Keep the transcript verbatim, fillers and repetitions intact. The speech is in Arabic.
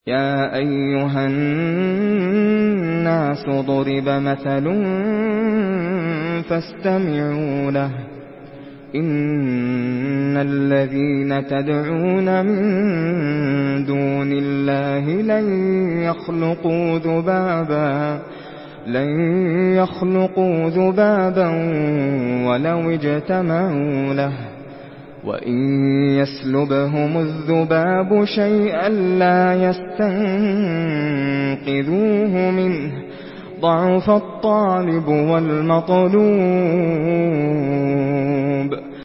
يَا أَيُّهَا النَّاسُ ضُرِبَ مَثَلٌ فَاسْتَمِعُوا لَهُ ۚ إِنَّ الَّذِينَ تَدْعُونَ مِن دُونِ اللَّهِ لَن يَخْلُقُوا ذُبَابًا وَلَوِ اجْتَمَعُوا لَهُ ۖ وَإِن يَسْلُبْهُمُ الذُّبَابُ شَيْئًا لَّا يَسْتَنقِذُوهُ مِنْهُ ۚ ضَعُفَ الطَّالِبُ وَالْمَطْلُوبُ